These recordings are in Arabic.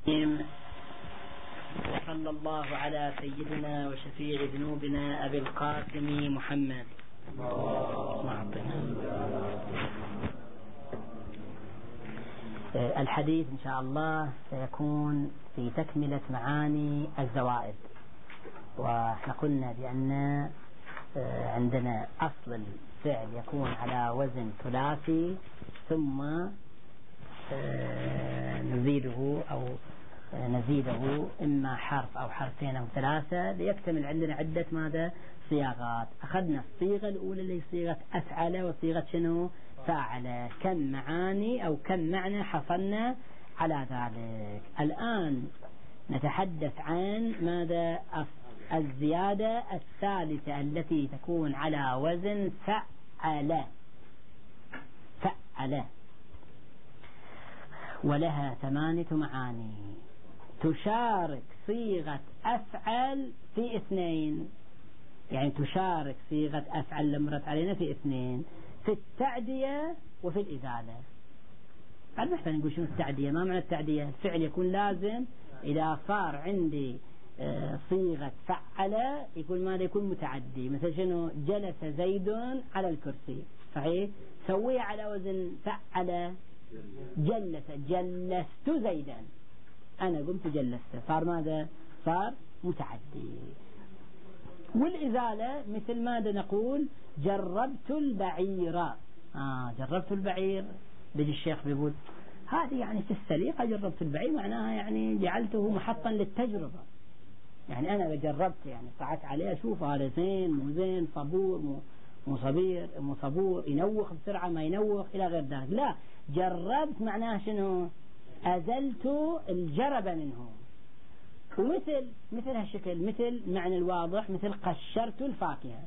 وصلى الله على سيدنا وشفيع ذنوبنا أبي القاسم محمد. الحديث إن شاء الله سيكون في تكملة معاني الزوائد. وإحنا قلنا بأن عندنا أصل الفعل يكون على وزن ثلاثي ثم نزيده إما حرف أو حرفين أو ثلاثة ليكتمل عندنا عدة ماذا صياغات. أخذنا الصيغة الأولى اللي هي صيغة أفعل وصيغة شنو فاعل. كم معاني أو كم معنى حصلنا على ذلك. الآن نتحدث عن ماذا الزيادة الثالثة التي تكون على وزن فعل ولها 8 معاني. تشارك صيغة أفعل في 2، يعني تشارك صيغة أفعل لمرت علينا في 2، في التعدية وفي الإزالة. بعد نحن نقول شنو التعدية. ما معنى التعدية؟ الفعل يكون لازم إذا صار عندي صيغة فعل يكون ماذا يكون متعدي. مثل شنو جلس زيد على الكرسي، صحيح سويه على وزن فعل. جلست زيدا، أنا قمت جلست، صار ماذا صار متعدي. والإزالة مثل ماذا نقول جربت البعير. جربت البعير بيجي الشيخ بيقول هذه يعني في السليقة جربت البعير معناها يعني جعلته محطا للتجربة. يعني أنا جربت يعني قعدت عليه أشوف هذا زين مو زين، صبور مو صبور، ينوخ بسرعة ما ينوخ إلى غير ذلك. لا، جربت معناها شنو أزلت الجرب منه. ومثل هالشكل مثل معنى الواضح مثل قشرت الفاكهة،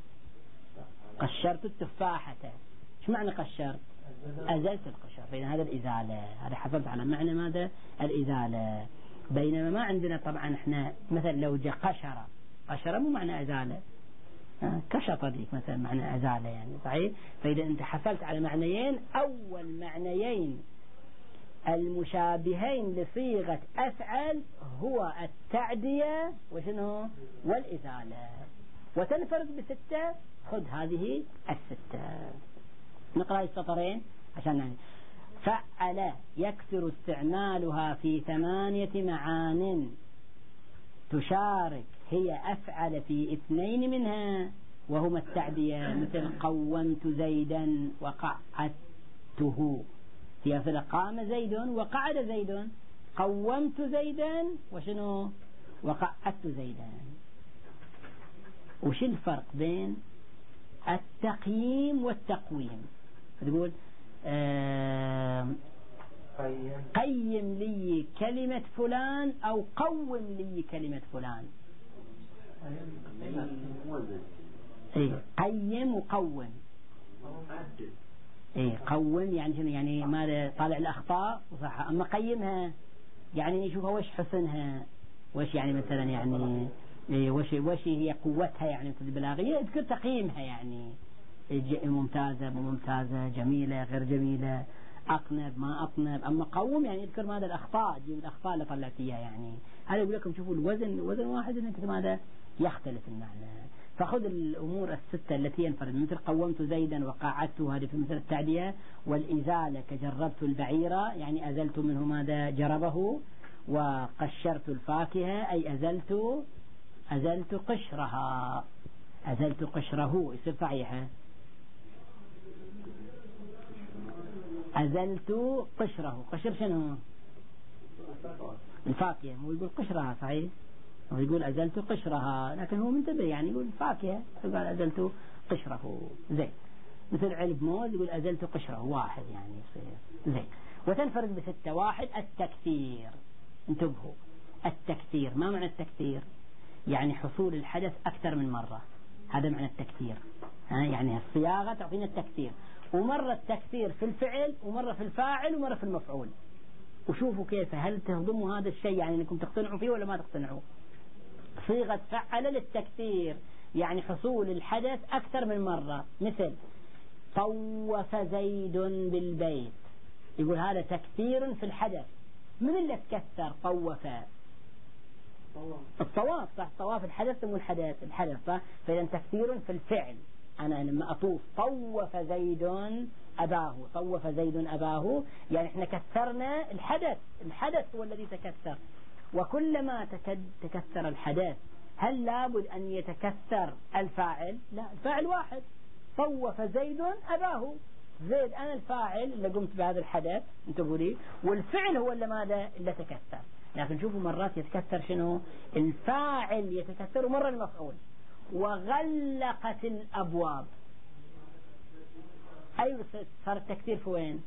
قشرت التفاحة. ايش معنى قشرت؟ أزلت القشر. فإن هذا الإزالة، هذا حصلت على معنى ماذا الإزالة. بينما ما عندنا طبعا احنا مثلا لو جاء قشر مو معنى أزالة، كشط ليك مثلا معنى أزالة يعني، صحيح. فإذا أنت حصلت على معنيين، أول معنيين المشابهين لصيغة أفعل هو التعدية وشنو والإزالة. وتنفرد ب6. خذ هذه 6. نقرأ السطرين عشان يعني. فعل يكثر استعمالها في 8 معان. تشارك هي أفعل في 2 منها وهما التعدية، مثل قومت زيدا وقعدته. في أصل قام زيد وقعد زيد، قومت زيدا وشنو وقعدت زيدا. وش الفرق بين التقييم والتقويم؟ تقول قيم لي كلمة فلان أو قوم لي كلمة فلان. قيم وقوم. قوم يعني شنو؟ يعني ماذا طالع الأخطاء وصح. أما قيمها يعني يشوفها وش حسنها، وش يعني مثلا يعني وش هي قوتها يعني في البلاغية. اذكر تقييمها يعني ممتازة مو ممتازة، جميلة غير جميلة، أقنب ما أقنب. أما قوم يعني يذكر ماذا الأخطاء، جيب الأخطاء اللي طلعت فيها يعني. هذا يقول لكم شوفوا الوزن وزن واحد إنك ماذا يختلف المعنى. فخذ الأمور 6 التي ينفرد، مثل قومت زيدا وقعدته، هذه في مثل التعدية. والإزالة كجربت البعيرة يعني أزلت منه ماذا جربه. وقشرت الفاكهة أي أزلت قشرها، أزلت قشره يصير صحيحة. أزلت قشره، قشر شنو الفاكهة، هو يقول قشرها صحيح، هو يقول أزلت قشرها لكن هو منتبه يعني يقول فاكهة فقال أزلت قشره. زين. مثل علب موز يقول أزلت قشره، واحد يعني يصير زين. وتنفرد ب6. 1 التكثير. انتبهوا، التكثير ما معنى التكثير؟ يعني حصول الحدث أكثر من مرة، هذا معنى التكثير. يعني الصياغة تعطينا التكثير، ومرة التكثير في الفعل ومرة في الفاعل ومرة في المفعول. وشوفوا كيف هل تهضموا هذا الشيء يعني انكم تقتنعوا فيه ولا ما تقتنعوا. صيغة فعل للتكثير يعني حصول الحدث أكثر من مرة. مثل طوف زيد بالبيت، يقول هذا تكثير في الحدث، من اللي تكثر طوف؟ الطواف صح. طواف الحدث مو الحدث صح. فإذا تكثير في الفعل. أنا لما أطوف طوف زيد أباه يعني احنا كثرنا الحدث هو الذي تكثر. وكلما تكثر الحدث هل لابد أن يتكثر الفاعل؟ لا، الفاعل واحد. طوف زيد أباه، زيد أنا الفاعل اللي قمت بهذا الحدث انتبهوا لي، والفعل هو اللي ماذا اللي تكثر. لكن شوفوا مرات يتكثر شنو؟ الفاعل يتكثر ومرة المفعول. وغلقت الأبواب، أيوة صار التكثير في وين؟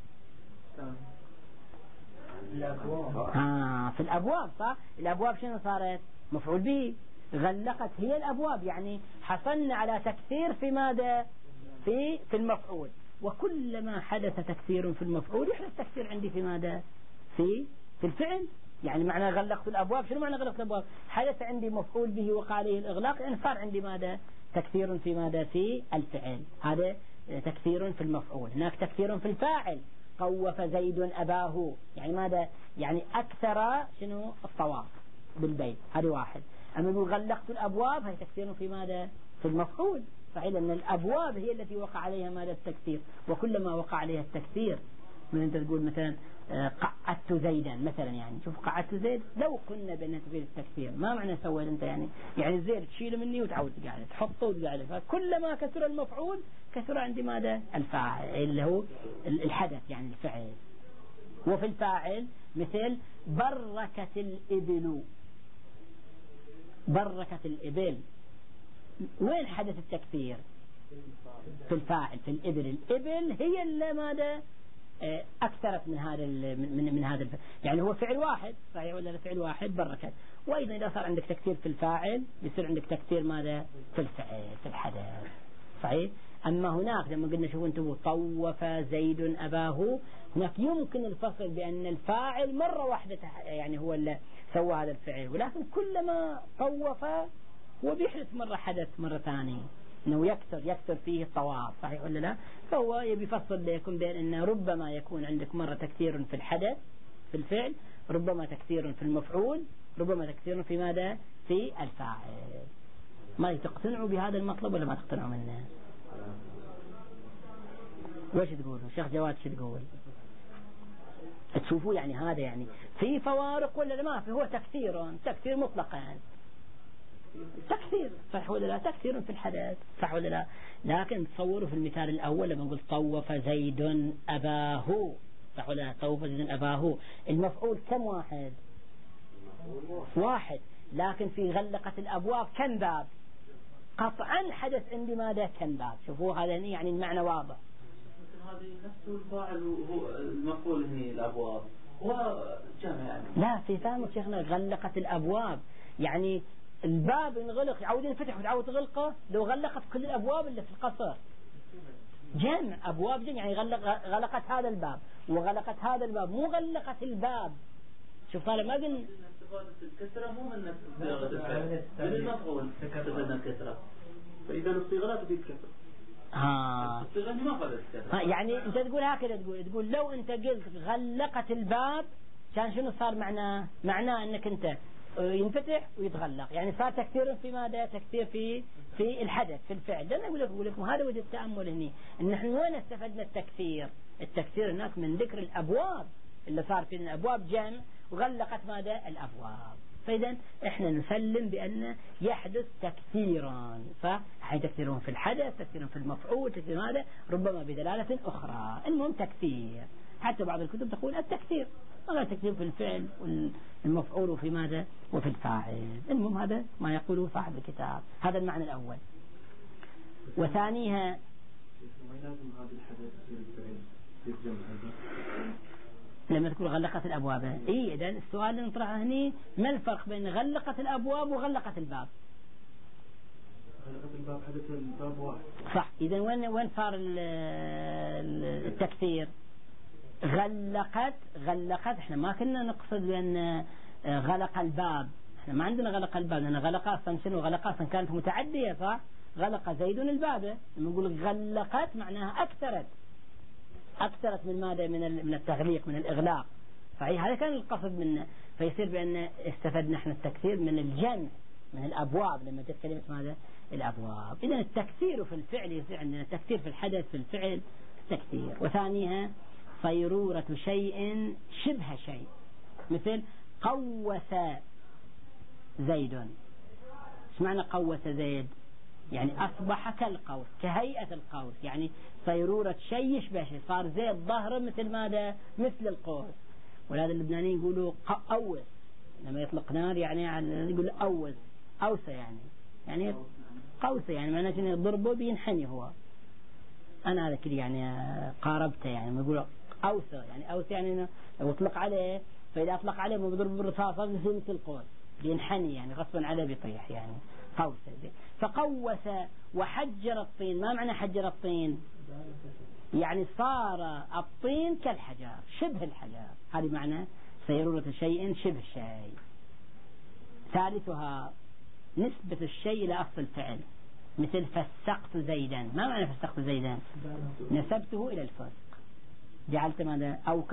في الأبواب صح. الأبواب شنو صارت؟ مفعول به. غلقت هي الأبواب، يعني حصلنا على تكثير في ماذا؟ في المفعول. وكلما حدث تكثير في المفعول يحدث تكثير عندي في ماذا؟ في الفعل. يعني معنى غلقت الأبواب، شنو معنى غلقت الأبواب؟ حدث عندي مفعول به وقع عليه الإغلاق، يعني صار عندي ماذا؟ تكثير في ماذا؟ في الفعل. هذا تكثير في المفعول. هناك تكثير في الفاعل، طوف زيد أباه، يعني ماذا؟ يعني أكثر شنو؟ الطواف بالبيت، هذا واحد. أما يقول غلقت الأبواب، هي تكثير في ماذا؟ في المفعول. صحيح، لأن الأبواب هي التي وقع عليها ماذا؟ التكثير. وكلما وقع عليها التكثير، من أنت تقول مثلا قعدت زيدا مثلا، يعني شوف قعدت زيد، لو كنا بأنها تفيد التكثير ما معنى سويت أنت يعني زيد تشيله مني وتعود تقعد تحطه وتقعد. فكلما كثر المفعول كثر عندي ماذا؟ الفاعل اللي هو الحدث يعني الفعل. وفي الفاعل مثل بركت الإبل. بركت الإبل، وين حدث التكثير؟ في الفاعل، في الإبل. الإبل هي اللي ماذا؟ أكثرت من هذا من هذا الفعل. يعني هو فعل واحد صحيح ولا فعل واحد؟ بركت. وأيضا إذا صار عندك تكثير في الفاعل يصير عندك تكثير ماذا؟ في الفعل، في الحدث صحيح. أما هناك لما قلنا شوفوا انتبهوا طوف زيد أباه، هناك يمكن الفصل بأن الفاعل مرة واحدة يعني هو اللي سوى هذا الفعل، ولكن كلما طوف هو بيحدث مرة حدث مرة ثانية، أنه يكثر فيه الطواف صحيح ولا لا. فهو يبي يفصل لكم بين أنه ربما يكون عندك مرة تكثير في الحدث في الفعل، ربما تكثير في المفعول، ربما تكثير في ماذا؟ في الفاعل. ما تقتنعوا بهذا المطلب ولا ما تقتنعوا منه؟ وش تقولوا؟ شيخ جواد شو تقول؟ تشوفوا يعني هذا يعني في فوارق ولا ما في؟ هو تكثير مطلقا، تكثير صح ولا لا؟ تكثير في الحدث صح ولا لا؟ لكن تصوروا في المثال الأول لما نقول طوف زيد أباه صح ولا لا؟ طوف زيد أباه، المفعول كم واحد؟ واحد. لكن في غلقت الأبواب كم باب؟ قطعا حدث عندي ماذا؟ كم باب. شوفوا هذا يعني المعنى واضح. هذه نفس الفاعل وهو المفعول هنا الأبواب هو جمع يعني. لا في فهم شيخنا، غلقت الأبواب يعني الباب انغلق يعود ينفتح وتعود تغلقه. لو غلقت كل الأبواب اللي في القصر جمع أبواب جمع، يعني غلقت هذا الباب وغلقت هذا الباب، مو غلقت الباب. شوف طالب ما قلنا الكسرة مو من صيغة الفعل، من المفعول تكسرنا الكسرة، فإذا الصيغة لا تفيد كسرة. الصيغة ما فادت كسرة. يعني أنت تقول هكذا، تقول لو أنت قلت غلقت الباب كان شنو صار معناه أنك أنت ينفتح ويتغلق، يعني صار تكثير في ماذا؟ تكثير في الحدث في الفعل. لأن أقول لكم هذا وجه التأمل هنا، إن نحن وين استفدنا التكثير هناك من ذكر الأبواب اللي صار في الأبواب جمع وغلقت ماذا؟ الأبواب. فإذا إحنا نسلم بأن يحدث تكثيرا، فحي تكثيرون في الحدث، تكثير في المفعول، تكثير هذا ربما بدلالة أخرى. المهم تكثير. حتى بعض الكتب تقول التكثير غير تكثير في الفعل والمفعول وفي ماذا؟ وفي الفاعل. المهم هذا ما يقوله صاحب الكتاب. هذا المعنى الأول. وثانيها ما لازم هذا الحدث يصير الفعل يتجمع لما تقول غلقت الأبواب. إذا السؤال اللي نطرحه هني ما الفرق بين غلقت الأبواب وغلقت الباب؟ غلقت الباب حدث الباب واحد صح. إذا وين صار التكثير؟ غلقت احنا ما كنا نقصد بأن غلق الباب، احنا ما عندنا غلق الباب، لأن غلق أصلا شنو؟ غلق أصلا كانت متعدية صح؟ غلق زيد الباب. لما نقول غلقت معناها أكثرت من ماذا؟ من التغليق، من الإغلاق. صحيح هذا كان القصد منه. فيصير بأن استفدنا احنا التكثير من الجمع من الأبواب لما جت كلمة ماذا الأبواب. إذا التكثير في الفعل يصير عندنا تكثير في الحدث في الفعل تكثير. وثانيها صيرورة شيء شبه شيء، مثل قوس زيد. ايش معنى قوس زيد؟ يعني أصبح كالقوس كهيئة القوس، يعني صيرورة شيء يشبه شيء، صار زيد ظهره مثل ماذا مثل القوس. ولهذا اللبنانيين يقولوا أوس لما يطلق نار، يعني يقول أوس أوسى، يعني قوسة، يعني معناه انه ضربه بينحني. هو انا هذا كذي يعني قاربته، يعني ما يقول اوسى، يعني اوسى يعني لو اطلق عليه، فاذا اطلق عليه ما بيضرب بالرصاصه مثل القوس بينحني، يعني غصبا عليه بيطيح، يعني قوسة. فقوس وحجر الطين. ما معنى حجر الطين؟ يعني صار الطين كالحجر شبه الحجر. هذه معنى صيرورة شيء شبه شيء. ثالثها نسبة الشيء إلى أصل الفعل، مثل فسقت زيدا. ما معنى فسقت زيدا؟ نسبته إلى الفسق، جعلت ماذا؟ أو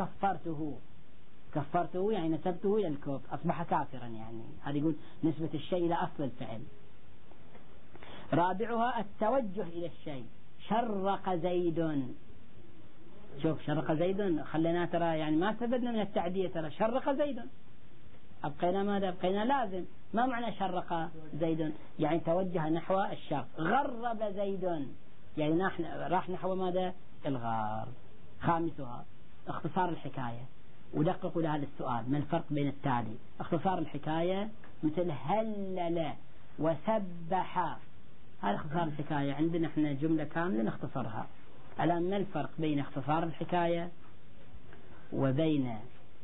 كفرته يعني نسبته إلى الكفر، أصبح كافرا. يعني هذا يقول نسبة الشيء إلى أصل الفعل. رابعها التوجه إلى الشيء. شرق زيد. شوف شرق زيد خلينا ترى يعني ما استفدنا من التعدية، ترى شرق زيد أبقينا ماذا؟ أبقينا لازم. ما معنى شرق زيد؟ يعني توجه نحو الشرق. غرب زيد يعني راح نحو ماذا؟ الغار. خامسها اختصار الحكاية. ودققوا لهذا السؤال، ما الفرق بين التالي؟ اختصار الحكاية مثل هلل وسبح، هذا اختصار الحكاية. عندنا احنا جملة كاملة نختصرها. الآن ما الفرق بين اختصار الحكاية وبين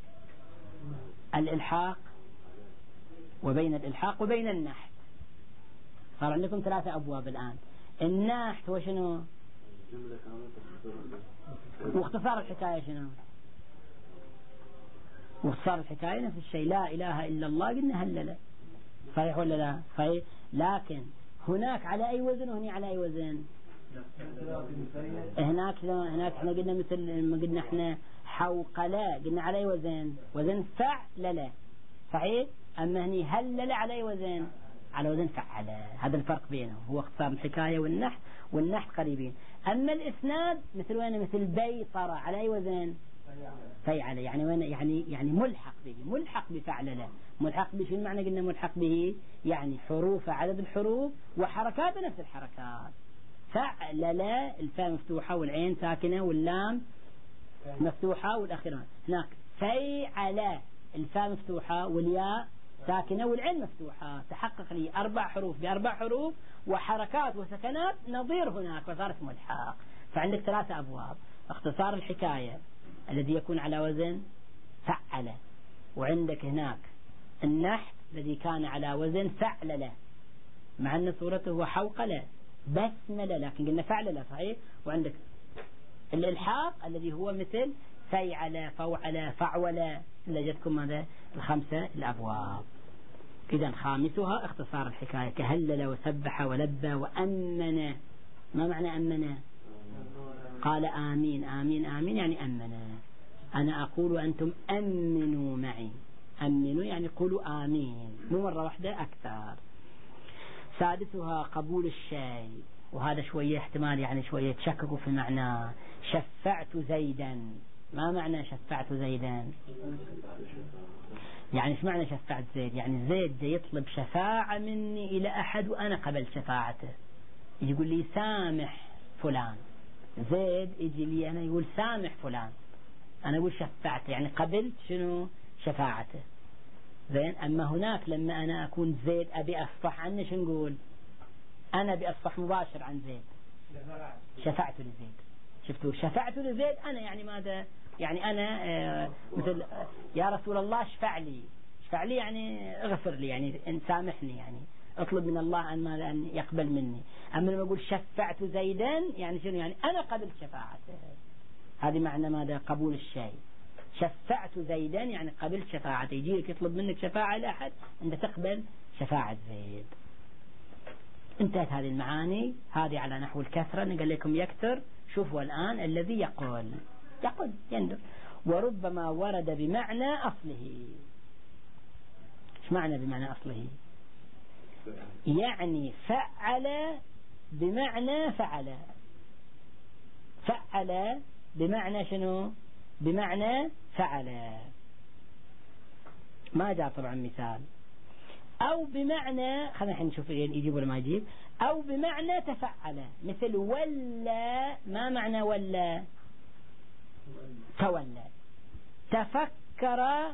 الإلحاق وبين النحت؟ صار عندكم 3 أبواب الآن. النحت هو شنو؟ واختصار الحكاية شنو؟ واختصار الحكاية نفس الشيء، لا إله إلا الله قلنا هلل، صحيح ولا لا؟ صحيح. لكن هناك على أي وزن وهنا على أي وزن؟ هناك احنا قلنا مثل ما قلنا احنا حوقلا، قلنا على أي وزن؟ وزن فعلل، صحيح. أما هني هلل على أي وزن؟ على وزن فعل. هذا الفرق بينه، هو اختصار الحكاية والنحت قريبين. أما الإسناد مثل وين؟ مثل بيطرة على أي وزن؟ فيعل، يعني وين؟ يعني ملحق به، ملحق بفعلله. ملحق به شو المعنى؟ قلنا ملحق به يعني حروف عدد الحروف وحركات نفس الحركات. فعلل الفاء مفتوحة والعين ساكنة واللام مفتوحة والأخيرة. هناك فيعل الفاء مفتوحة والياء ساكنة والعين مفتوحة. تحقق لي 4 حروف ب4 حروف وحركات وسكنات نظير هناك، فصارت ملحق. فعندك 3 أبواب: اختصار الحكاية الذي يكون على وزن فعل، وعندك هناك النحت الذي كان على وزن فعلله، مع أن صورته هو حوقلة بسملة لكن قلنا فعلله، صحيح. وعندك الإلحاق الذي هو مثل فيعل فوعل فعول. لجدكم هذا 5 الأبواب. إذا خامسها اختصار الحكاية كهلل وسبح ولبى وأمن. ما معنى أمن؟ قال آمين آمين آمين يعني أمن. أنا أقول وأنتم أمنوا معي. أمنوا يعني قولوا آمين، مو مرة واحدة، أكثر. سادسها قبول الشيء، وهذا شوية احتمال يعني شوية تشككوا في معنى. شفعت زيدا. ما معنى شفعت زيدا؟ يعني ايش معنى شفعت زيد؟ يعني زيد يطلب شفاعة مني إلى أحد وأنا قبل شفاعته. يقول لي سامح فلان. زيد يجي لي أنا يقول سامح فلان، أنا أقول شفعته يعني قبلت شنو؟ شفاعته. زين. أما هناك لما أنا أكون زيد أبي أصفح عنه شو نقول؟ أنا أبي أصفح مباشر عن زيد، شفعت لزيد. شفتوا؟ شفعت لزيد أنا يعني ماذا؟ يعني أنا مثل يا رسول الله اشفع لي. اشفع لي يعني اغفر لي، يعني ان سامحني، يعني اطلب من الله أن ماذا؟ أن يقبل مني. أما لما أقول شفعت زيدا يعني شنو؟ يعني أنا قبلت شفاعته. هذه معنى ماذا؟ قبول الشيء. شفعت زيدا يعني قبلت شفاعته. يجي لك يطلب منك شفاعة لأحد أنت تقبل شفاعة زيد. انتهت هذه المعاني. هذه على نحو الكثرة. نقول لكم يكثر. شوفوا الآن الذي يقول يندر. وربما ورد بمعنى أصله. إيش معنى بمعنى أصله؟ يعني فعل بمعنى فعل. فعل بمعنى شنو؟ بمعنى فعل. ما جاء طبعا مثال. أو بمعنى، خلينا نشوف يجيب ولا ما يجيب. أو بمعنى تفعل، مثل ولا. ما معنى ولا؟ تولى. تفكر.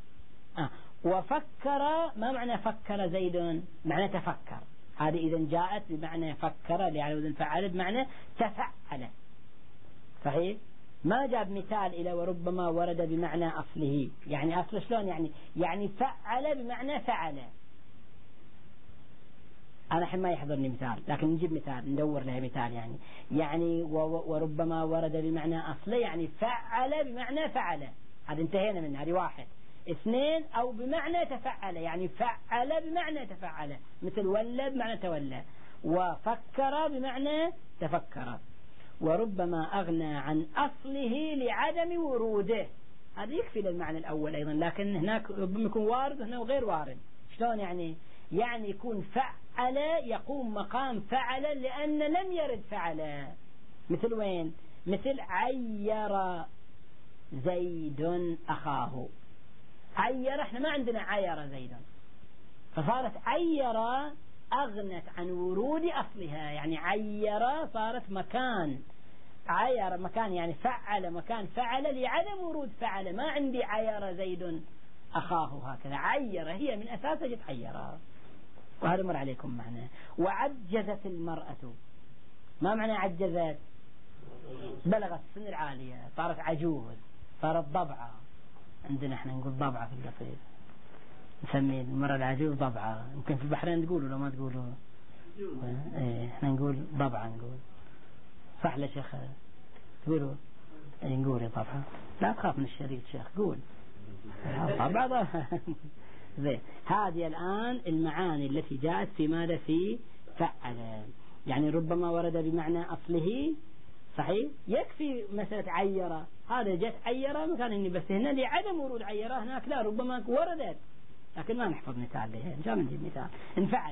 وفكر، ما معنى فكر زيد؟ معنى تفكر. هذه إذا جاءت بمعنى فكر اللي على وزن فعل بمعنى تفعل. صحيح؟ ما جاب مثال إلى وربما ورد بمعنى أصله. يعني أصل شلون؟ يعني فعل بمعنى فعل. أنا الحين ما يحضرني مثال، لكن نجيب مثال، ندور له مثال. يعني وربما ورد بمعنى أصله، يعني فعل بمعنى فعل. هذا انتهينا منه. هذه واحد. اثنين، أو بمعنى تفعل، يعني فعل بمعنى تفعل، مثل ولى بمعنى تولى. وفكر بمعنى تفكر. وربما أغنى عن أصله لعدم وروده. هذا يكفي للمعنى الأول أيضا، لكن هناك ربما يكون وارد وهنا غير وارد. شلون يعني يكون فعل يقوم مقام فعل لأن لم يرد فعل. مثل وين؟ مثل عير زيد أخاه. عير، احنا ما عندنا عير زيدا، فصارت عير أغنت عن ورود أصلها. يعني عير صارت مكان، عير مكان، يعني فعل مكان فعل لعدم ورود فعل. ما عندي عير زيد أخاه هكذا. عير هي من أساسها جت عيرها، وهذا مر عليكم معنى. وعجزت المرأة. ما معنى عجزت؟ بلغت السن العالية، صارت عجوز، صارت ضبعة. عندنا احنا نقول ضبعة في القصيد، نسمي المرأة العجوز ضبعة. يمكن في البحرين تقولوا لو ما تقولوا. احنا نقول ضبعة. نقول صح يا شيخ؟ تقولوا نقول يا ضبعة. لا تخاف من الشريط شيخ، قول ضبعة. زين. هذه الآن المعاني التي جاءت في ماذا؟ في فعل. يعني ربما ورد بمعنى أصله. صحيح؟ يكفي مسألة عيرة. هذا جت عيرة مكان بس هنا لعدم ورود عيرة. هناك لا، ربما وردت لكن ما نحفظ مثال لها. إن شاء الله نجيب مثال. انفعل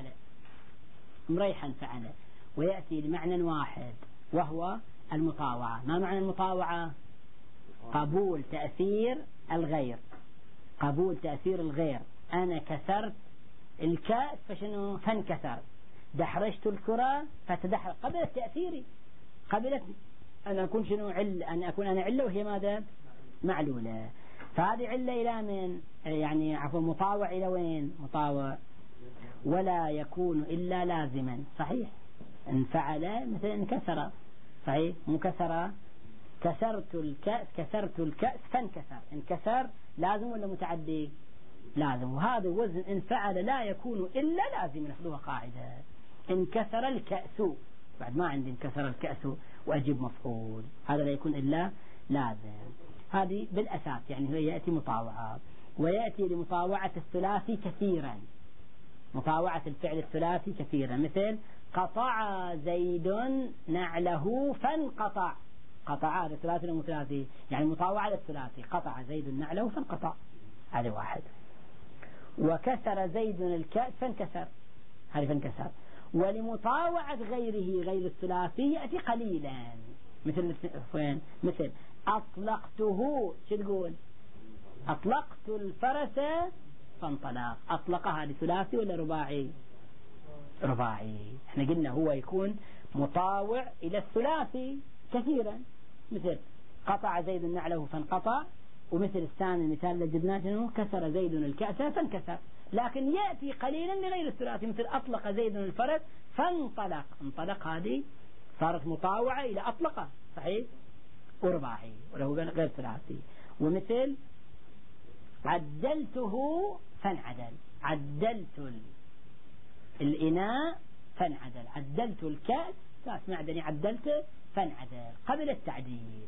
مريحا فعل. ويأتي لمعنى واحد وهو المطاوعة. ما معنى المطاوعة؟ قبول تأثير الغير. قبول تأثير الغير. أنا كسرت الكأس فشنو؟ فانكسر. دحرجت الكرة فتدحرج. قبلت تأثيري، قبلت أن أكون شنو؟ أن أكون أنا علة وهي ماذا؟ معلولة. فهذه علة إلى من؟ يعني عفوا مطاوع إلى وين؟ مطاوع. ولا يكون إلا لازما. صحيح؟ انفعل مثل انكسر. صحيح؟ مكسر. كسرت الكأس فانكسر. انكسر لازم ولا متعدي؟ لازم. وهذا وزن انفعل لا يكون إلا لازم. نحفظها قاعدة. انكسر الكأس، بعد ما عندي انكسر الكأس وأجيب مفعول، هذا لا يكون إلا لازم. هذه بالأساس يعني هو يأتي مطاوعة. ويأتي لمطاوعة الثلاثي كثيرا. مطاوعة الفعل الثلاثي كثيرا، مثل قطع زيد نعله فانقطع. قطع هذا ثلاثي ولا ثلاثي؟ يعني مطاوعة الثلاثي. قطع زيد نعله فانقطع، هذا واحد. وكسر زيد الكأس فانكسر، هذا فانكسر. ولمطاوعة غيره غير الثلاثي يأتي قليلا، مثل وين؟ مثل أطلقته. شو تقول؟ أطلقت الفرس فانطلق. أطلق هذه ثلاثي ولا رباعي؟ رباعي. احنا قلنا هو يكون مطاوع إلى الثلاثي كثيرا، مثل قطع زيد نعله فانقطع. ومثل الثاني المثال اللي جبناه كسر زيد الكأس فانكسر. لكن يأتي قليلا لغير الثلاثي، مثل أطلق زيد الفرس فانطلق. انطلق هذه صارت مطاوعة إلى أطلقه. صحيح؟ ورباعي وله غير ثلاثي. ومثل عدلته فانعدل. عدلت الإناء فانعدل. عدلت الكأس كأس معدني عدلته فانعدل، قبل التعديل.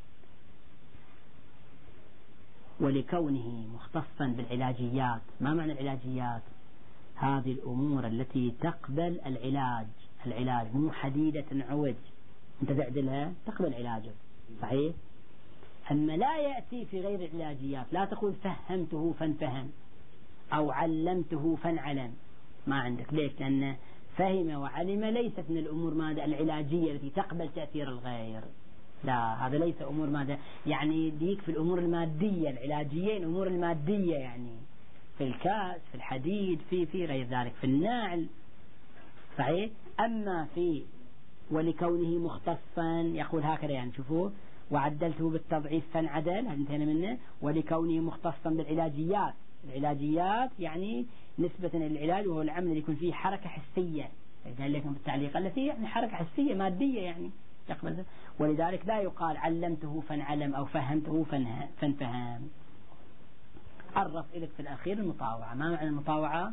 ولكونه مختصا بالعلاجيات. ما معنى العلاجيات؟ هذه الأمور التي تقبل العلاج مو حديدة عوج أنت تعدلها، تقبل علاجه. صحيح؟ أما لا يأتي في غير العلاجيات، لا تقول فهمته فانفهم أو علمته فانعلم، ما عندك. ليش؟ لأن فهم وعلم ليست من الأمور ماذا العلاجية التي تقبل تأثير الغير. لا، هذا ليس أمور ماذا يعني ديك في الأمور المادية. العلاجية الأمور المادية، يعني في الكأس، في الحديد، في غير ذلك، في النعل، صحيح. أما في ولكونه مختصا، يقول هكذا يعني، شوفوا، وعدلته بالتضعيف فانعدل، انتهينا منه. ولكونه مختصا بالعلاجيات، العلاجيات يعني نسبة للعلاج، وهو العمل اللي يكون فيه حركة حسية، قال لكم بالتعليق التي يعني حركة حسية مادية يعني يقبل. ولذلك لا يقال علمته فانعلم أو فهمته فانفهم. عرف إليك في الأخير المطاوعة. ما معنى المطاوعة؟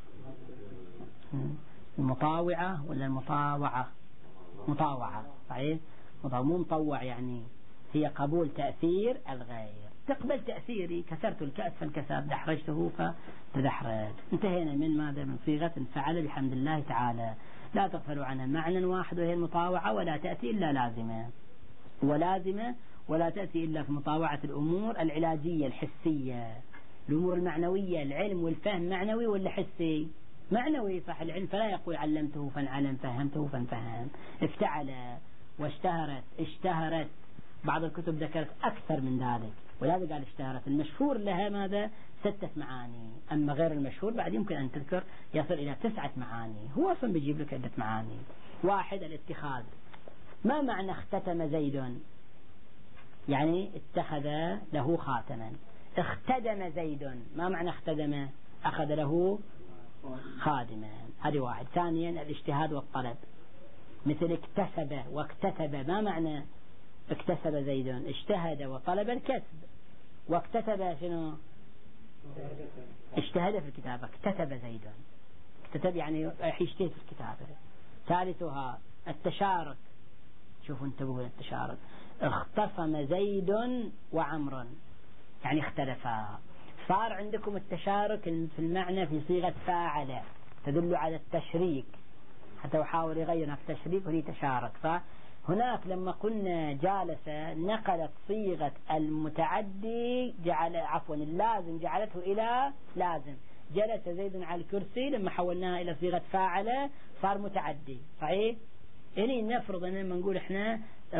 المطاوعة ولا المطاوعة؟ مطاوعة، صحيح. مو مطوع، يعني هي قبول تأثير الغير. تقبل تأثيري، كسرت الكأس فانكسر، دحرجته فتدحرج. انتهينا من ماذا؟ من صيغة انفعل بحمد الله تعالى. لا تغفلوا عنها. معنى واحد وهي المطاوعة، ولا تأتي إلا لازمة، ولازمة ولا تأتي إلا في مطاوعة الأمور العلاجية الحسية. الأمور المعنوية، العلم والفهم معنوي ولا حسي؟ معنوي، صح. العلم فلا يقول علمته فانعلم، فهمته فانفهم. افتعل اشتهرت. بعض الكتب ذكرت أكثر من ذلك، ولهذا قال اشتهرت. المشهور لها ماذا؟ 6 معاني. أما غير المشهور بعد يمكن أن تذكر يصل إلى 9 معاني. هو أصلا بيجيب لك عدة معاني. 1. الاتخاذ. ما معنى اختتم زيد؟ يعني اتخذ له خاتما. اختدم زيد. ما معنى اختدم؟ أخذ له خادما. هذه 1. 2. الاجتهاد والطلب، مثل اكتسب واكتسب. ما معنى اكتسب زيد؟ اجتهد وطلب الكسب. واكتسب شنو؟ اجتهد في الكتابة. اكتسب زيد، اكتسب يعني يجتهد في الكتابة. 3. التشارك. شوفوا انتبهوا التشارك. اختصم زيد وعمر، يعني اختلفا. صار عندكم التشارك في المعنى في صيغة فاعل، تدل على التشريك، حتى يحاول يغيرها في التشريك وهي تشارك. فهناك لما قلنا جالس نقلت صيغة المتعدي، اللازم جعلته إلى لازم. جلس زيد على الكرسي، لما حولناها إلى صيغة فاعل صار متعدي، صحيح. إني نفرض أن لما نقول إحنا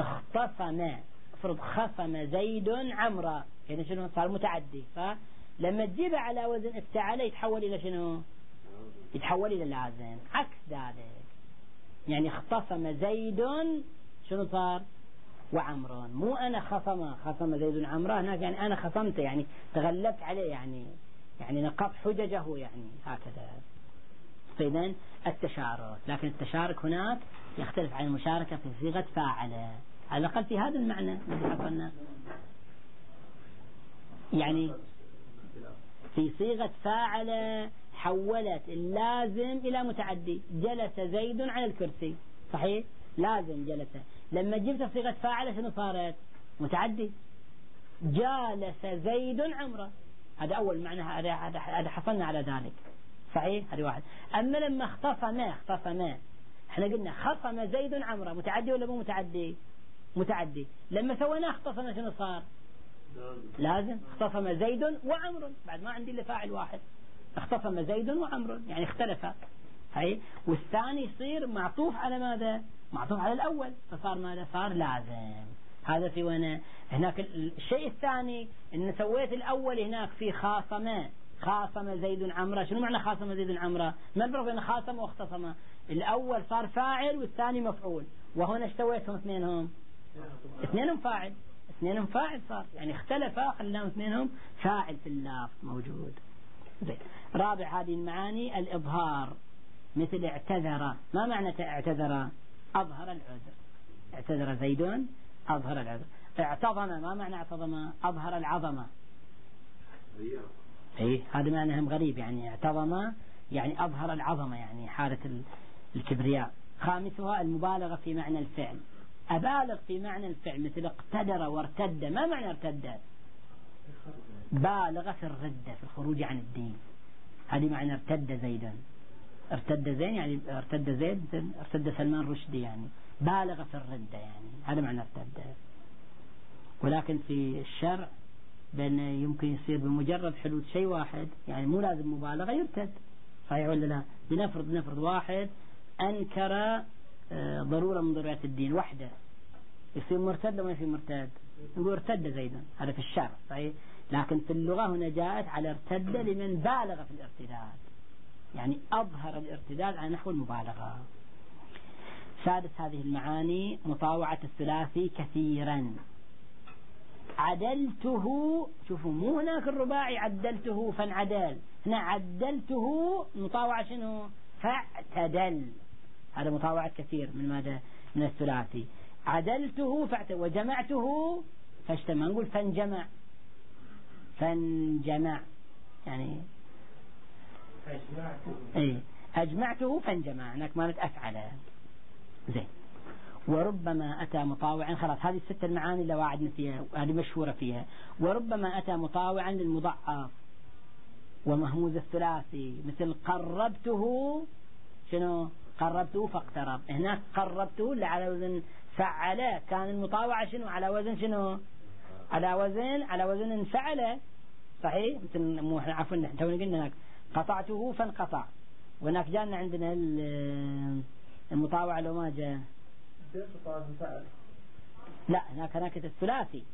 خصم زيد عمرا، يعني شنو؟ صار متعدي. فلما تجيبه على وزن افتعل يتحول إلى شنو؟ يتحول إلى لازم. عكس ذلك، يعني اختصم زيد شنو صار؟ وعمران. مو أنا خصم زيد عمران، هناك يعني أنا خصمته، يعني تغلبت عليه، يعني نقض حججه، يعني هكذا. فإذن التشارك، لكن التشارك هناك يختلف عن المشاركة في صيغة فاعل، على الأقل في هذا المعنى الذي حصلنا. يعني في صيغة فاعل حولت اللازم إلى متعدي. جلس زيد على الكرسي، صحيح، لازم جلس. لما جبت صيغة فاعل شنو صارت؟ متعدي. جالس زيد عمرا، هذا أول معنى، هذا حصلنا على ذلك، صحيح. هذا 1. أما لما اختصم احنا قلنا خصم زيد عمرا، متعدي ولا مو متعدي؟ متعدي. لما سويناه اختصم شنو صار؟ لازم. اختصم زيد وعمر، بعد ما عندي إلا فاعل واحد. اختصم زيد وعمر، يعني اختلفا، هاي. والثاني يصير معطوف على ماذا؟ معطوف على الأول، فصار ماذا؟ صار لازم. هذا في وانا هناك. الشيء الثاني ان سويت الأول هناك في خاصم زيد عمرا. شنو معنى خاصم زيد عمرا؟ ما الفرق بين خاصم واختصم؟ الأول صار فاعل والثاني مفعول، وهنا اشتويتهم اثنينهم فاعل صار، يعني اختلفا، خلاهم اثنينهم فاعل في اللفظ موجود. زين. 4 هذه المعاني الإظهار، مثل اعتذر. ما معنى اعتذر؟ أظهر العذر. اعتذر زيد، أظهر العذر. اعتظم. ما معنى اعتظم؟ أظهر العظمة. هذا معنى غريب، يعني اعتظم يعني أظهر العظمة، يعني حالة الكبرياء. 5 المبالغة في معنى الفعل. أبالغ في معنى الفعل، مثل اقتدر وارتد. ما معنى ارتد؟ بالغ في الردة، في الخروج عن الدين. هذه معنى ارتد زيدا. ارتد زين يعني ارتد زيد، ارتد سلمان رشدي، يعني بالغ في الردة، يعني هذا معنى ارتد. ولكن في الشرع بأن يمكن يصير بمجرد حدوث شيء واحد، يعني مو لازم مبالغة، يرتد. صحيح ولا لا؟ بنفرض واحد أنكر ضرورة من ضرورات الدين وحده، يصير مرتد وما يصير مرتد؟ نقول ارتد زيدا، هذا في الشرع صحيح. لكن في اللغة هنا جاءت على ارتد لمن بالغ في الارتداد، يعني أظهر الارتداد على نحو المبالغة. سادس هذه المعاني مطاوعة الثلاثي كثيرا. عدلته، شوفوا مو هناك الرباعي عدلته فانعدل، هنا عدلته مطاوعة شنو؟ فاعتدل. هذا مطاوعة كثير من ماذا؟ من الثلاثي. عدلته وجمعته فاجتمع، نقول فانجمع يعني أجمعته فانجمع، هناك مالت أفعل. زين. وربما أتى مطاوعا، خلاص هذه الست المعاني اللي واعدنا فيها، هذه مشهورة فيها. وربما أتى مطاوعا للمضعف ومهموز الثلاثي، مثل قربته، شنو؟ قربته فاقترب. هناك قربته اللي على وزن فعل، كان المطاوعة شنو؟ على وزن شنو؟ على وزن انفعل. صحيح. مثل مو احنا عفوا تونا قلنا هناك قطعته فانقطع، وهناك جاءنا عندنا المطاوعة لو ما جاء. لا هناك الثلاثي.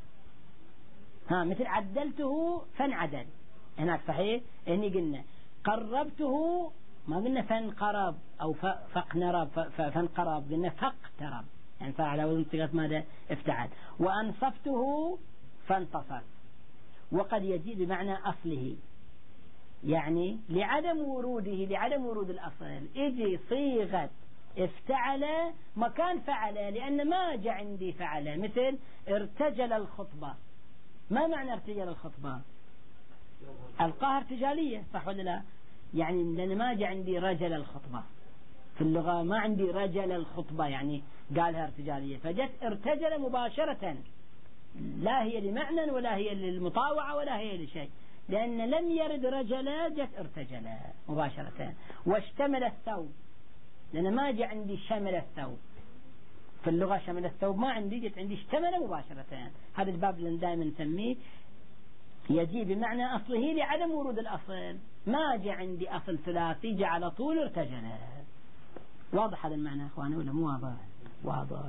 مثل عدلته فانعدل، هناك صحيح. هني قلنا قربته، ما قلنا فانقرب أو فاقنرب فانقرب، قلنا فاقترب، يعني صار على وزن صيغة ماذا؟ افتعل. وأنصفته فانتصر. وقد يجي بمعنى أصله، يعني لعدم ورود الأصل يجي صيغة افتعل مكان فعل، لأن ما جاء عندي فعل. مثل ارتجل الخطبة. ما معنى ارتجل الخطبة؟ ألقاها ارتجالية، صح ولا لا؟ يعني لأن ما جاء عندي رجل الخطبة في اللغة، ما عندي رجل الخطبة يعني قالها ارتجالية، فجت ارتجل مباشرة، لا هي لمعنى ولا هي للمطاوعة ولا هي لشيء، لأن لم يرد رجل، جت ارتجل مباشرة. واشتمل الثوب، لأن ما جاء عندي شمل الثوب في اللغة، شمل الثوب ما عندي، جت عندي اشتمل مباشرة. هذا الباب اللي دائما نسميه يجي بمعنى أصله لعدم ورود الأصل. ما جاء عندي أصل ثلاثي، جاء على طول ارتجل. واضح هذا المعنى أخواني ولا مو واضح؟ واضح.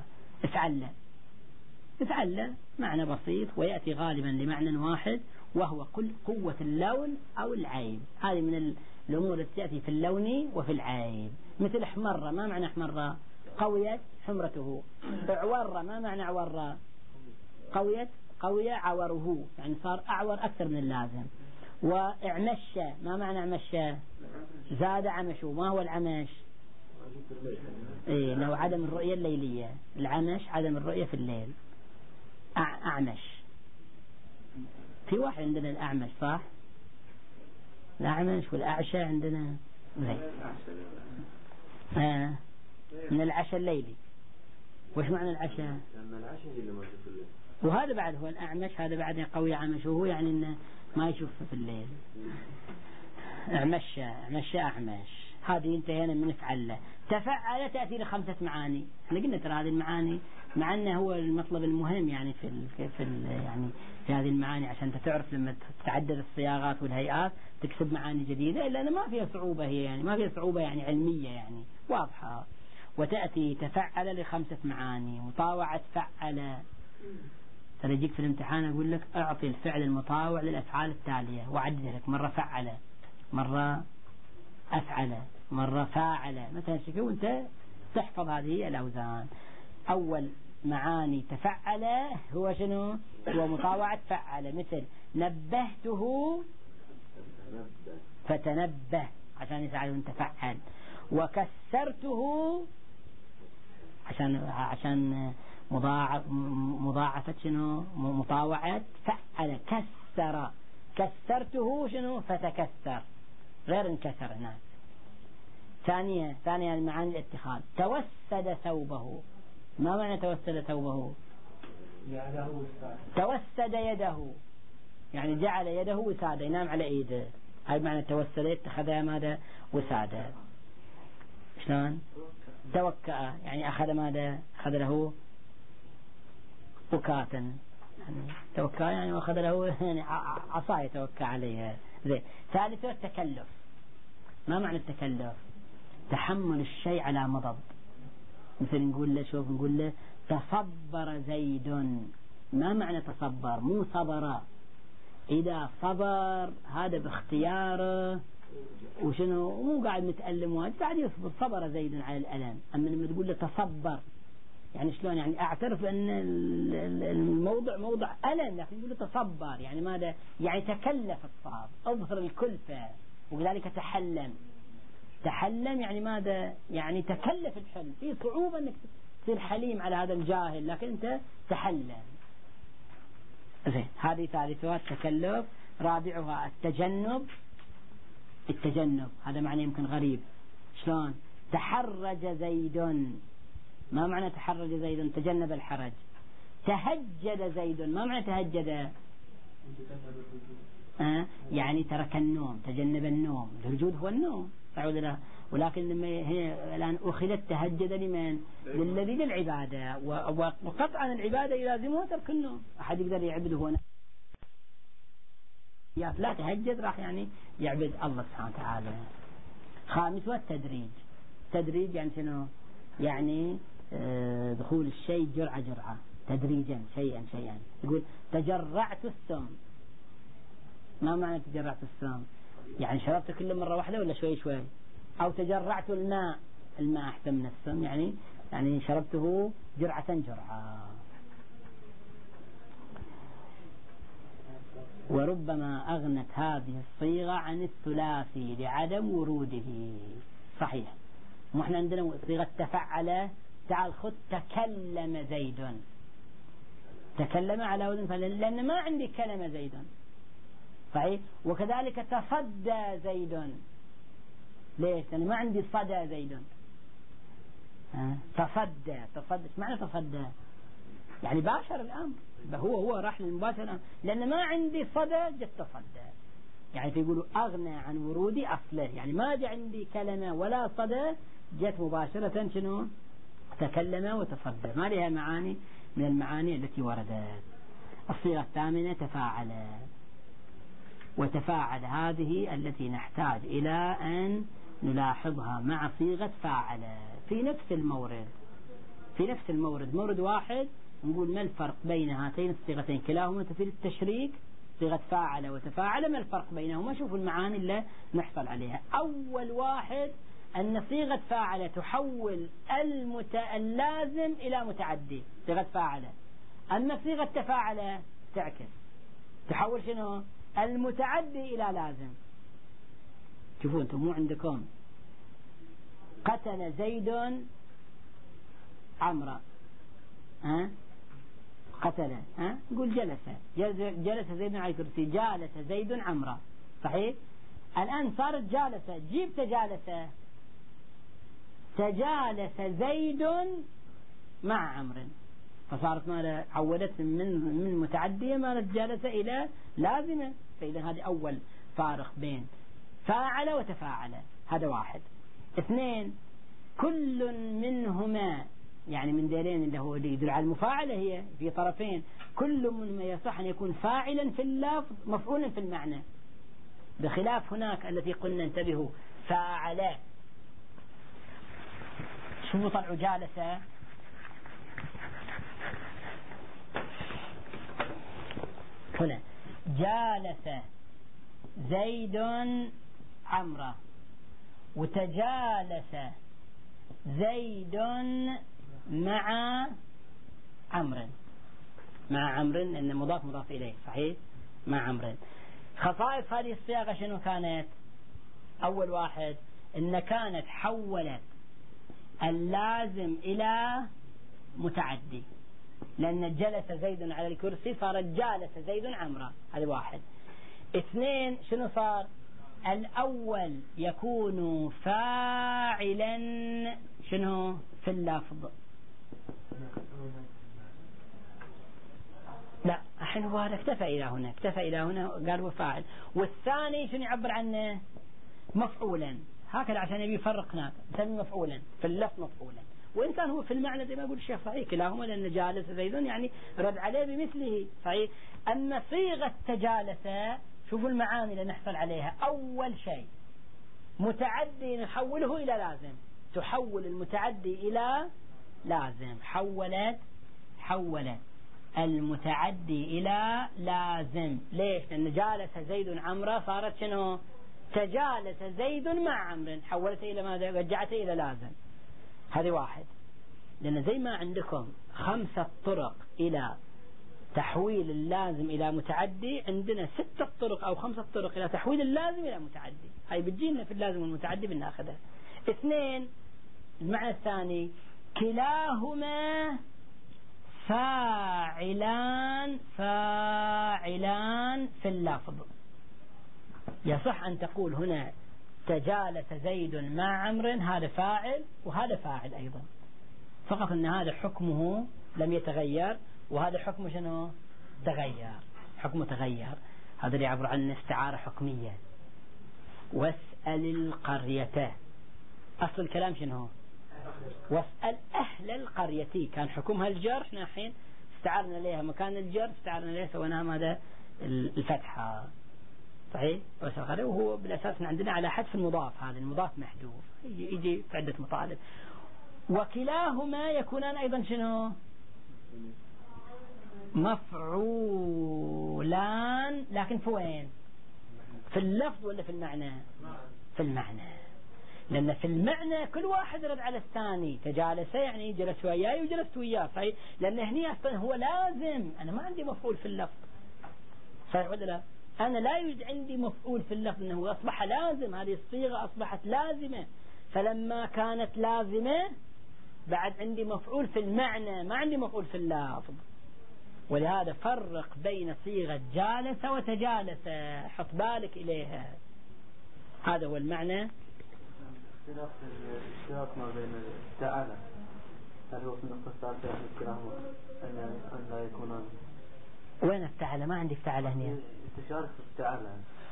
افعل معنى بسيط، ويأتي غالبا لمعنى واحد، وهو قوة اللون أو العين. هذه من الأمور التي تأتي في اللون وفي العين. مثل احمر، ما معنى احمر؟ قويت حمرته. اعور، ما معنى اعور؟ قوي عوره، يعني صار أعور أكثر من اللازم. واعمش، ما معنى اعمش؟ زاد عمشه. ما هو العمش؟ لو عدم الرؤية الليلية. العمش عدم الرؤية في الليل. أعمش. في واحد عندنا الأعمش، صح؟ الأعمش والأعشى عندنا من العشاء الليلي. وش معنى العشاء؟ وهذا بعد هو الأعمش، هذا بعد قوي عمشه، وهو يعني إنه ما يشوف في الليل. أعمش. هذه انتهينا من فعل. تفعل تأتي ل5 معاني. احنا قلنا ترى هذه المعاني مع أنه هو المطلب المهم يعني يعني في هذه المعاني، عشان تعرف لما تتعدد الصياغات والهيئات تكسب معاني جديدة، إلا أنه ما فيها صعوبة، هي يعني ما فيها صعوبة يعني علمية، يعني واضحة. وتأتي تفعل ل5 معاني. مطاوعة فعل، ترى يجيك في الامتحان أقول لك أعطي الفعل المطاوع للأفعال التالية، وعدد لك مرة فعل، مرة أفعل، مرة فاعل، مثلا شكل، وانت تحفظ هذه الأوزان. أول معاني تفعل هو شنو؟ هو مطاوعة فعل. مثل نبهته فتنبه، عشان يفعل تفعل. وكسرته عشان مضاعفة شنو؟ مطاوعة فعل. كسرته شنو؟ فتكسر، غير انكسر هناك. ثانية المعاني الاتخاذ. توسد ثوبه. ما معنى توسد ثوبه؟ توسد يده، يعني جعل يده وسادة، ينام على ايده. هاي معنى توسد، اتخذها ماذا؟ وسادة. شلون؟ توكأ، يعني أخذ ماذا؟ أخذ له وكاتا، يعني توكى يعني واخذ له يعني عصاية توكى عليها. زين. ثالثا التكلف. ما معنى التكلف؟ تحمل الشيء على مضض. مثل نقول له شوف نقول له تصبر زيد. ما معنى تصبر؟ مو صبر. إذا صبر هذا باختياره وشنو مو قاعد متألم واجد قاعد يصبر. صبر زيد على الألم. أما لما تقول له تصبر يعني شلون؟ يعني أعترف أن الموضع موضع ألم لكن يقول له تصبر يعني ماذا؟ يعني تكلف الصبر أظهر الكلفة. وكذلك تحلم. تحلم يعني ماذا؟ يعني تكلف الحلم. في صعوبة أنك تصير حليم على هذا الجاهل لكن أنت تحلم. زين. هذه ثالثها التكلف. رابعها التجنب. التجنب هذا معنى يمكن غريب. شلون؟ تحرج زيد. ما معنى تحرج زيد؟ تجنب الحرج. تهجد زيد. ما معنى تهجد؟ يعني ترك النوم. تجنب النوم. الهجود هو النوم تعود له. ولكن لما هي الآن أخذت تهجد لمن؟ للذي للعبادة. وقطعا العبادة يلازمها ترك النوم. أحد يقدر يعبده هنا لا تهجد راح يعني يعبد الله سبحانه وتعالى. خامسها التدريج. تدريج يعني شنو؟ يعني دخول الشيء جرعة جرعة تدريجا شيئا شيئا. يقول تجرعت السم. ما معنى تجرعت السم؟ يعني شربت كل مرة واحدة ولا شوي شوي؟ أو تجرعت الماء. الماء أحسن من السم يعني شربته جرعة جرعة. وربما أغنت هذه الصيغة عن الثلاثي لعدم وروده. صحيح. وإحنا عندنا صيغة تفعل. تعال خذ تكلم زيد. تكلم على وزن فعل لأن ما عندي كلمة زيد. صحيح. وكذلك تصدى زيد. ليش؟ لأن ما عندي صدى زيد. تصدى. تصدى معنى تصدى؟ يعني باشر الأمر. هو راح للمباشرة لأن ما عندي صدى جت تصدى. يعني يقولوا أغنى عن ورودي أصله. يعني ما جاء عندي كلمة ولا صدى جت مباشرة شنو؟ تكلم وتصدى. ما لها معاني من المعاني التي وردت. الصيغة الثامنة تفاعل. وتفاعل هذه التي نحتاج إلى أن نلاحظها مع صيغة فاعل في نفس المورد. في نفس المورد مورد واحد نقول ما الفرق بين هاتين الصيغتين؟ كلاهما تفيد التشريك. صيغة فاعل وتفاعل ما الفرق بينهما؟ شوفوا المعاني اللي نحصل عليها. أول واحد أن صيغة فاعل تحول اللازم إلى متعدي. صيغة فاعل. أما صيغة تفاعل تعكس تحول شنو؟ المتعدي إلى لازم. شوفوا أنتم مو عندكم قتل زيد عمرو. قتل. نقول جلس زيد على الكرسي. جالس زيد عمرو. صحيح. الآن صارت جالسة. جيب تجالسة. تجالس زيد مع عمرو. فصارت ماذا؟ عودت من متعدية مالت جالسة إلى لازمة. فإذا هذا أول فارق بين فاعل وتفاعل. هذا واحد. اثنين كل منهما يعني من ديرين اللي هو يدل على المفاعلة هي في طرفين. كل منهما يصح أن يكون فاعلا في اللفظ مفعولا في المعنى. بخلاف هناك التي قلنا انتبهوا فاعل. شو طلعوا جالسة؟ هنا جالس زيد عمرو وتجالس زيد مع عمرو. مع عمرو إن مضاف إليه. صحيح. مع عمرو. خصائص هذه الصياغة شنو كانت؟ أول واحد إن كانت حولت اللازم إلى متعدي. لأن جلس زيد على الكرسي صارت جالس زيد عمرو. هذا واحد. اثنين شنو صار؟ الأول يكون فاعلا شنو في اللفظ. لا الحين هو هذا اكتفى إلى هنا. اكتفى إلى هنا قال هو فاعل. والثاني شنو يعبر عنه؟ مفعولا. هكذا عشان يبي يفرق هناك. يسمي مفعولا في اللفظ مفعولا. وإن كان هو في المعنى زي ما يقول الشيخ صحيح كلاهما، لأن جالس زيد يعني رد عليه بمثله صحيح. أما صيغة تجالس شوفوا المعاني اللي نحصل عليها. أول شيء متعدي نحوله إلى لازم، تحول المتعدي إلى لازم. حولت المتعدي إلى لازم. ليش؟ لأن جالس زيد عمرو صارت شنو؟ تجالس زيد مع عمرو، حولته إلى ماذا؟ رجعته إلى لازم. هذه واحد. لأن زي ما عندكم 5 طرق إلى تحويل اللازم إلى متعدي، عندنا 6 طرق أو 5 طرق إلى تحويل اللازم إلى متعدي. هاي بتجينا في اللازم والمتعدي بناخذها. 2 المعنى الثاني كلاهما فاعلان في اللفظ. يصح أن تقول هنا تجالس زيد مع عمرو، هذا فاعل وهذا فاعل أيضا، فقط أن هذا حكمه لم يتغير وهذا حكمه شنو؟ تغير، حكمه تغير. هذا اللي يعبر عن استعارة حكمية. واسأل القرية، أصل الكلام شنو؟ واسأل أهل القرية، كان حكمها الجر، احنا الحين استعارنا لها مكان الجر، استعارنا لها سويناها ماذا؟ الفتحة صحيح. وهو بالأساس عندنا على حذف المضاف، هذا المضاف محذوف يجي في عدة مطالب. وكلاهما يكونان أيضا شنو؟ مفعولان، لكن في وين؟ في اللفظ ولا في المعنى؟ في المعنى. لأن في المعنى كل واحد رد على الثاني. تجالس يعني جلس وياي وجلست وياه صحيح. لأن هني أصلا هو لازم، أنا ما عندي مفعول في اللفظ صحيح ولا لا؟ أنا لا يوجد عندي مفعول في اللفظ، أنه أصبح لازم، هذه الصيغة أصبحت لازمة. فلما كانت لازمة بعد عندي مفعول في المعنى، ما عندي مفعول في اللفظ. ولهذا فرق بين صيغة جالس وتجالس، حط بالك إليها. هذا هو المعنى. اختلاف ما بين تعالى، هل هو في النقطة الثالثة الكلام أن لا يكونان؟ وين افتعل؟ ما عندي افتعل هنا. تشارك في افتعل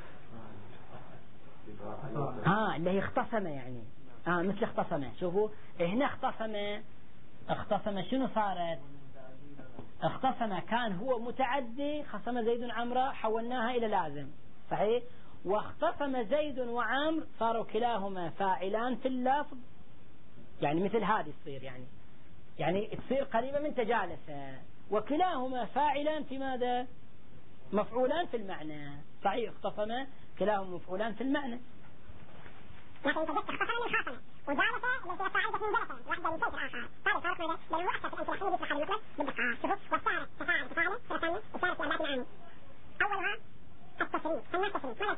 اللي هي اختصم يعني. مثل اختصم. شوفوا هنا اختصم شنو صارت؟ اختصم كان هو متعدي، خصم زيد عمرو حولناها إلى لازم صحيح. واختصم زيد وعمر صاروا كلاهما فاعلان في اللفظ، يعني مثل هذه تصير يعني تصير قريبة من تجالس. وكلاهما فاعلان في ماذا؟ مفعولان في المعنى صحيح. اختصم كلاهما مفعولان في المعنى. لكن تذكر اختصم من خاصمة وجالس التي فاعلة من جلسة واحدة من شيء آخر. صار فرق ماذا؟ لأنه وقت في الأمثلة يجب لحد المطلق بالدقة. شوفوا والصارت تفاعل ثانية إشارة في أربعة معاني. أولها التفريق. ما التفريق؟ التفريق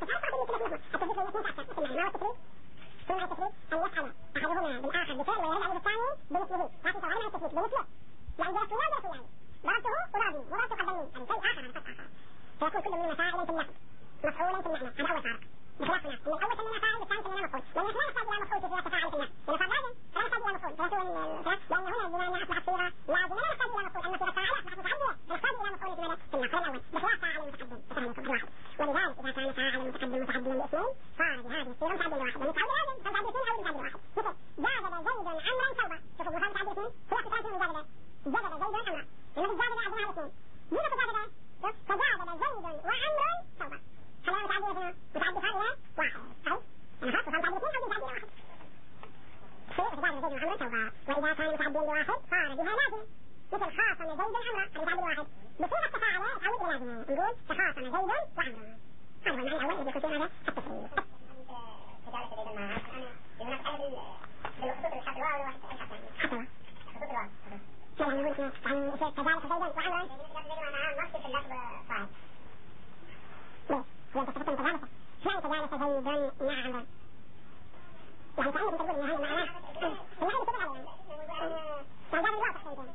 ما التفريق؟ ثم التفريق أن يفعل أحدهما بالآخر بفعل ويرجع بالثاني بمثله. لكن صار لها التفريق بمثله، يعني جلسوا لا جلسوا، يعني ضربته وضربني وضربته قدمني، يعني شيء آخر عن فرق آخر. فيكون كل منهما فاعلا في اللفظ مفعولا في المعنى. هذا أول فرق. بخلافنا من الأول سمينا فاعل والثاني سمينا مفعول، لأن لا نحتاج إلى مفعول في صيغة تفاعل في النفس، لأن صار لازم لا نحتاج إلى مفعول. لأن هنا بما أنها أصبحت صيغة لازم لا نحتاج إلى مفعول، أن صيغة فاعل أصبحت متعدية، نحتاج إلى مفعول في المعنى الأول بخلاف فاعل متقدم فاعل واحد. ولذلك إذا كان فاعل متقدم متعديا باسمين صار بهذه الصيغة متعدي واحد، لأن متعدي لازم متعدي اثنين أو متعدي واحد. مثل جاذب زيد عمرا ثوبا، شوفوا مثال متعدي اثنين هو اختصار من جاذب زيد عمرا. لما الجاذب عندنا اثنين مين الجاذب؟ فجاذب زيد وعمرا ثوبا. هل هو متعدي اثنين؟ متعدي فاعل واحد صحيح. أنا خاصة متعدي اثنين أو متعدي واحد. فجاذب زيد وعمرا ثوبا. وإذا كان متعديا بواحد صار بها لازم، مثل خاصم زيد عمرا المتعدي واحد. بصيغة تفاعل تعود إلى لازمة، نقول تخاصم زيد وعمرا. هذا هو المعنى الأول الذي يكون هذا التفريق. تجالس زيد مع عمرا بالخطوط اللي حط الواو ولا حط خطوط الواو. يعني نقول يعني تجالس زيد وعمرا نفس في اللفظ صعب. ليه؟ هي تستخدم تجالس. شلون تجالس زيد مع عمرا؟ يعني كأنك تقول إن هذا معناه الواحد يكتب عليه يعني الواو تحديدا.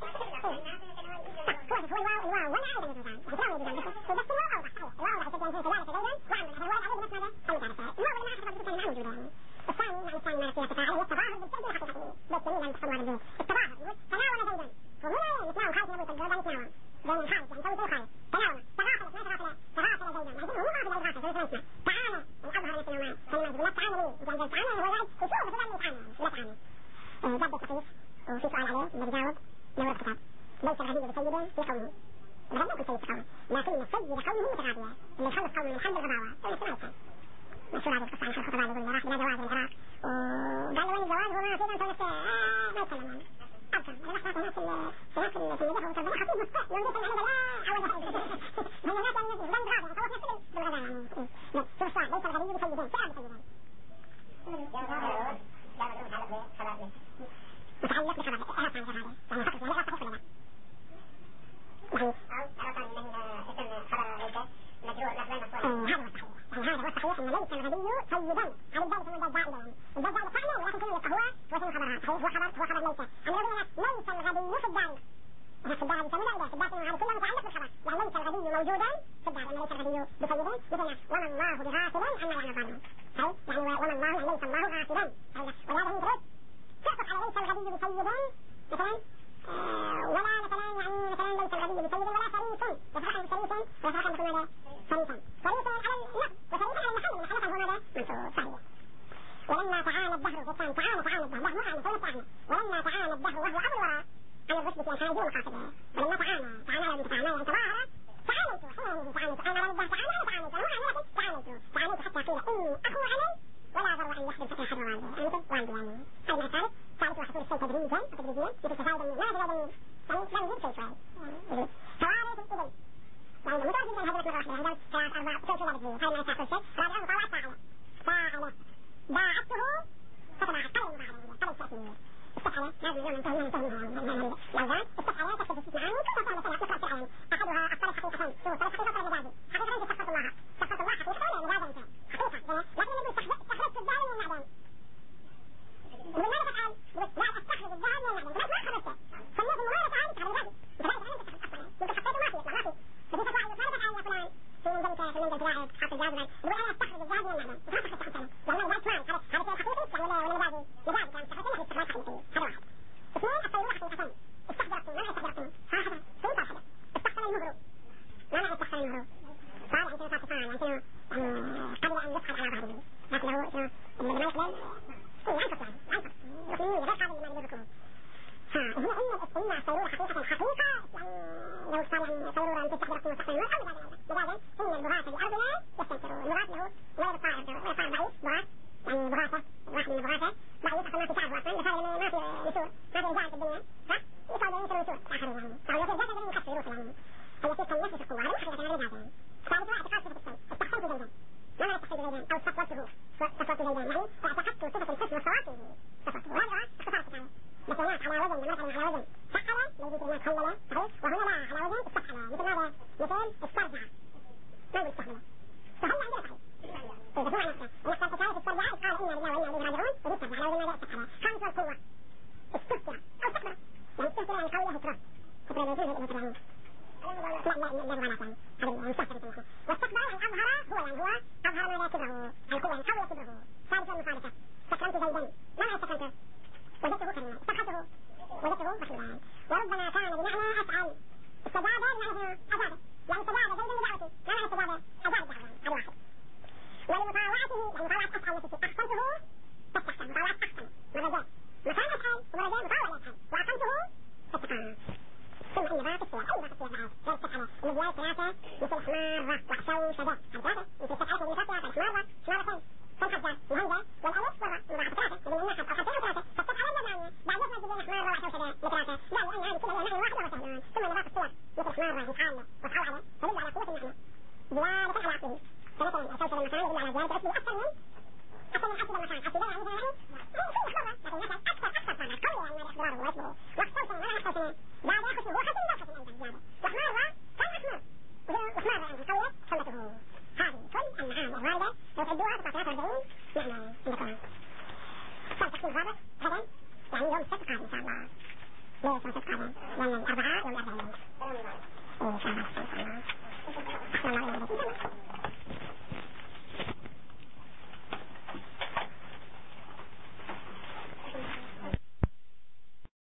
هو الواو ولا عايز النظام بتراوي بجانب بس الواو أوضح. الواو أوضح جدا في تجالس زيدا وعمرا. الواو عليه بس ماذا؟ المجالسة. الواو اللي ما أخذ بس كلمة موجودة يعني. الثاني ما فيها تفاعل هو التظاهر بالفعل الحقيقي. بس جميل أن تحصل هذا الجهد. التظاهر يقول تناول زيدا. وهنا يتناول خالص نبوة الجهد يتناول. بين الخالص يعني سوي خالص. تناول. تغافل زيدا. لكن هو ما أخذ الغافل. تعالى الأظهر نفسه كلمة لا تعالى ليه؟ وجعل تعالى هو يعني وشوف بتغني تعالى لا تعالى. جد التقيف وفي سؤال عليه نجاوب نور الكتاب. ليس الغني بسيدا في قومه، الغني يكون سيد في قومه، لكن سيد قومه متغابية، اللي يخلص قومه من حل الغباوة مشهور هذه القصة عن خلق الغباوة يقول راح إلى زواج من العراق وقال له الزواج هو ما فينا نسوي نفسه ما يتكلم يعني أبدا الناس في الناس في النجاح وتربنا خطيب مستقبل يوم يسمع عنه لا عوض هي الناس يعني بلد غابة خلاص نفسه بالغباء يعني شوف السؤال ليس الغني بسيدين فعلا بسيدين متعلق بخبر اعرف عن هذا يعني فقط يعني لا صحيح ولا لا يعني عرفت من اسم خبر ليس مجرور لفظا مفعول هذا هو الصحيح ان ليس الغبي سيدا على ذلك من الدجال يعني الدجال فعلا ولكن كلمه هو واسم خبرها صحيح هو خبر ليس انا اقول ليس الغبي في الدار في الدار هذه كلمه لا في الدار هذه كلها متعلق بالخبر يعني ليس الغبي موجودا في الدار ليس الغبي بسيد مثلا وما الله بغافل عما يعملون يعني وما الله ليس الله غافلا ولهذا هي ترد تعطف على ليس الغبي بسيدا مثلا ولا مثلا يعني مثلا ليس الغبي بسيد ولا فريق يفرحا بفريق ويفرحا بكل ماذا فريقا على النقد وفريقا على المحل محلقا هو ماذا منصوب صحيح ولما تعالى الدهر فكان تعالى الدهر له معنى كلمة تعالى ولما تعالى الدهر وهو أمر وراء على الرشد في الحاجة ومقاصدها ولما تعالى يعني تظاهر تعاليت حين أنا الدهر تعاليت حتى قيل إني أخو علي ولا ضر أن يحدث فتح الروان يعني هذه الثالث ثالث وحصول الشيء تدريجيا مثل تفاوض ما تفاوض يعني لا يجب شيء شوي توارث الإبل يعني متوازن من هذا الرقم هذا 3 4 شيء لا بدري هذا ما يحصل شيء رابعا مطاوعة فاعلة باعته فتباعت قلم مباعدة قلم تأثير استفعل لازم يوم ينتهي الأوزان استفعل تكتب في معاني كل مسألة نقرأ في العين أحدها الطرف حقيقتين شو الطرف حقيقة والمجازي حقيقة استخلص الله حقيقة ولا مجازا حقيقة لكن يقول استخرجت الدار من المعدن وماذا تفعل؟ لا استخرج الدار من المعدن ما خرجته فالناس المغيرة تعالي تخرج الغازي لذلك أنا بستخرج أصلا يمكن حطيته ما في فبديت أقول ماذا تفعل يا فلان في منزلك واحد حط الغاز يقول أنا استخرج الغاز من المعدن ما تخرجت حتى لأنه لا تمام هذا شيء حقيقي ولا مجازي كان استخرجته استخراج حقيقي هذا واحد اثنين الطيور حقيقتان استخدرتم ما استخدرتم هكذا ثم فرحبة استخدم المهر ما معنى استخدم المهر صار عن كلمة فاطفان يعني قبل أن يسحب على ظهره لكن له شنو ما يقبل عنفق يعني يقولون غير قابل لما يذكرون فهنا إن الطيور حقيقة حقيقة يعني لو صار يعني طيور أن تستخدرتم مستخدم ما قبل لذلك إن البغاثة بأرضنا يستنكرون البغاث له غير الطائر بعيد بغاث يعني بغاثة واحد من البغاثة بعيد فما في تعب أصلا مثلا ما في نسور ما في رجال في الدنيا يصابوا ينسوا نسور آخر يعني فهو في الجسد الذي يكسر يوصل يعني التي تنفس القوة هذا حقيقة يعني رجال يعني ثالث واحد اعتقاد صفة الشيء استحسنت زيدا ما معنى تحسين زيدا أو استطوته زيدا يعني اعتقدت صفة الحسن وصواته صفته وهذا اختصار يعني مثلات على وزن مثلا على وزن فعل لو جيت هناك خلل صحيح وهنا لا على وزن استفعل مثل ماذا مثال استرجع ما بيستحمله فهل عندنا صحيح إذا هو نفسه ونحن تتعرف الترجع قال إنا لله وإنا إليه راجعون وبيسترجع على وزن ماذا استفعل خامس والقوة استفتع أو استقبل يعني استفتع يعني قوله هترى هترى يجوز الهترى لا معنى ثاني هذا مستحسن الله واستقبل أن أظهر هو يعني هو أظهر ماذا كبره القوة يعني قوة كبره ثالثا المخالفة سكنت زيدا ما معنى سكنته وجدته كريما استخدته وجدته مخلوعا وربما كان بمعنى أفعل استجاب بمعنى أجاب يعني استجاب زيدا بدعوته ما معنى استجاب أجاب دعوة هذا واحد ولمطاوعته يعني مطاوعة أفعل نفسه أحسنته تستحسن مطاوعة أحسن مرجان مكان أفعل ومرجان مطاوعة أفعل وأحسنته تستحسن ثم إن باقي الصور أي باقي الصور معه لا تستحسن مجيال ثلاثة مثل حمارة وحشو شجاع ثلاثة مثل تسعة من فترة حمارة حمارتين فالحجة مهنجة والألف والراء مضاعف ثلاثة ومن الناحية أو خمسين ثلاثة فتفعل المبانية بعد يفرق بين حمارة وحشو شجاع لثلاثة لا لأن هذه كلها هي معنى واحدة وسهلان ثم نباق الصور مثل حمارة محامة وصحوعة تدل على قوة المعنى زيادة على عقله فمثلا أسوس المكان يدل على زيادة عقله أكثر من أصل المكان أصل يعني مثلا ثم خبرة لكن مثلا أكثر معنى قوي يعني إحضاره واسمه واحسوس ما أحسوس بعد أخذ هو حسن لا حسن أيضا زيادة وحمارة كان أحمر وحمارة يعني قوية خلته هذه كل المعاني الواردة لو تعدوها تطلع 43 معنى عندكم صار تقسيم الرابع غدا يعني يوم السبت قادم إن شاء الله ليش يوم السبت قادم؟ لأن الأربعاء يوم الأربعاء إن شاء الله أحسن الله